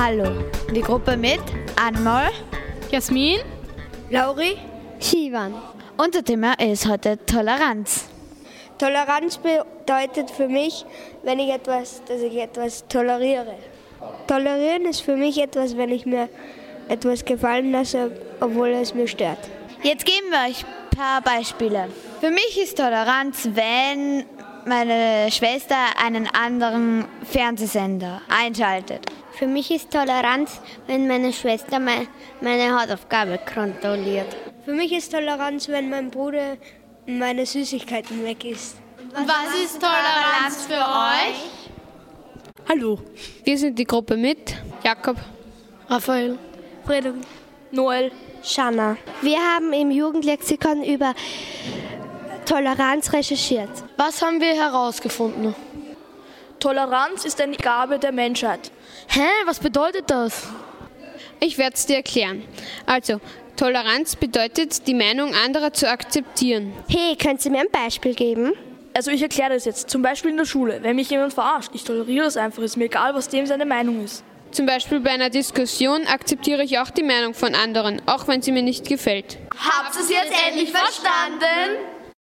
Hallo. Die Gruppe mit Anmol, Jasmin, Lauri, Shivan. Unser Thema ist heute Toleranz. Toleranz bedeutet für mich, dass ich etwas toleriere. Tolerieren ist für mich etwas, wenn ich mir etwas gefallen lasse, obwohl es mir stört. Jetzt geben wir euch ein paar Beispiele. Für mich ist Toleranz, wenn meine Schwester einen anderen Fernsehsender einschaltet. Für mich ist Toleranz, wenn meine Schwester meine Hausaufgabe kontrolliert. Für mich ist Toleranz, wenn mein Bruder meine Süßigkeiten weg isst. Und was ist Toleranz für euch? Hallo, wir sind die Gruppe mit Jakob, Raphael, Fredrik, Noel, Shanna. Wir haben im Jugendlexikon über Toleranz recherchiert. Was haben wir herausgefunden? Toleranz ist eine Gabe der Menschheit. Hä, was bedeutet das? Ich werde es dir erklären. Also, Toleranz bedeutet, die Meinung anderer zu akzeptieren. Hey, könnt ihr mir ein Beispiel geben? Also ich erkläre das jetzt, zum Beispiel in der Schule. Wenn mich jemand verarscht, ich toleriere das einfach, ist mir egal, was dem seine Meinung ist. Zum Beispiel bei einer Diskussion akzeptiere ich auch die Meinung von anderen, auch wenn sie mir nicht gefällt. Habt ihr es jetzt endlich verstanden?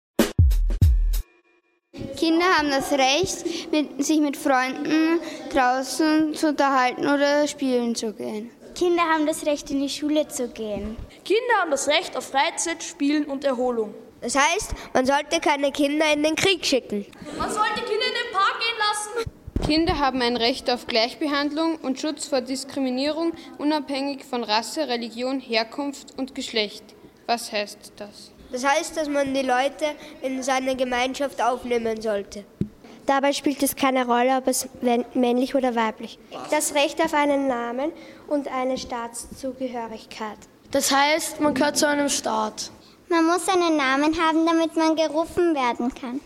Kinder haben das Recht, sich mit Freunden draußen zu unterhalten oder spielen zu gehen. Kinder haben das Recht, in die Schule zu gehen. Kinder haben das Recht auf Freizeit, Spielen und Erholung. Das heißt, man sollte keine Kinder in den Krieg schicken. Man sollte Kinder in den Park gehen lassen. Kinder haben ein Recht auf Gleichbehandlung und Schutz vor Diskriminierung, unabhängig von Rasse, Religion, Herkunft und Geschlecht. Was heißt das? Das heißt, dass man die Leute in seine Gemeinschaft aufnehmen sollte. Dabei spielt es keine Rolle, ob es männlich oder weiblich ist. Das Recht auf einen Namen und eine Staatszugehörigkeit. Das heißt, man gehört zu einem Staat. Man muss einen Namen haben, damit man gerufen werden kann.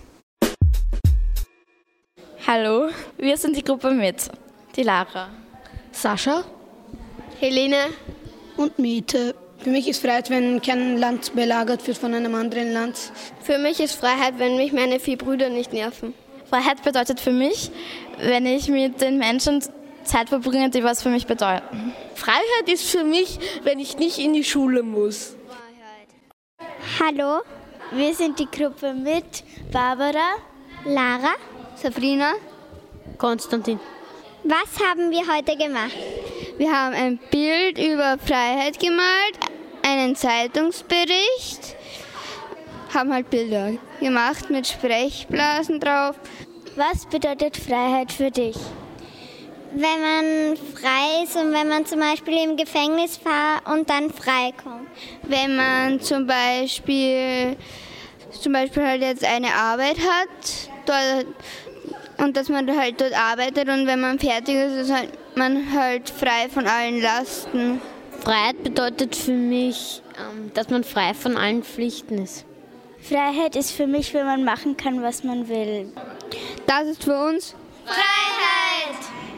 Hallo, wir sind die Gruppe mit. Die Lara, Sascha, Helene und Miete. Für mich ist Freiheit, wenn kein Land belagert wird von einem anderen Land. Für mich ist Freiheit, wenn mich meine 4 Brüder nicht nerven. Freiheit bedeutet für mich, wenn ich mit den Menschen Zeit verbringe, die was für mich bedeuten. Freiheit ist für mich, wenn ich nicht in die Schule muss. Hallo, wir sind die Gruppe mit Barbara, Lara, Sabrina, Konstantin. Was haben wir heute gemacht? Wir haben ein Bild über Freiheit gemalt, einen Zeitungsbericht, haben halt Bilder gemacht mit Sprechblasen drauf. Was bedeutet Freiheit für dich? Wenn man frei ist und wenn man zum Beispiel im Gefängnis war und dann freikommt. Wenn man zum Beispiel halt jetzt eine Arbeit hat dort, und dass man halt dort arbeitet und wenn man fertig ist man halt frei von allen Lasten. Freiheit bedeutet für mich, dass man frei von allen Pflichten ist. Freiheit ist für mich, wenn man machen kann, was man will. Das ist für uns Freiheit!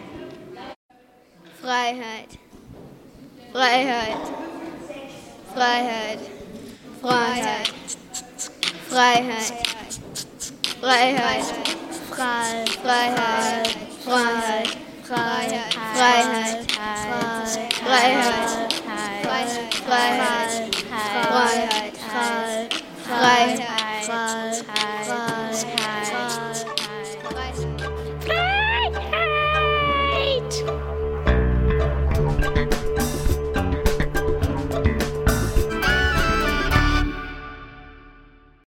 Freiheit. Freiheit. Freiheit. Freiheit. Freiheit. Freiheit. Freiheit. Freiheit. Freiheit. Freiheit. Freiheit. Freiheit. Freiheit. Freiheit. Freiheit. Freiheit.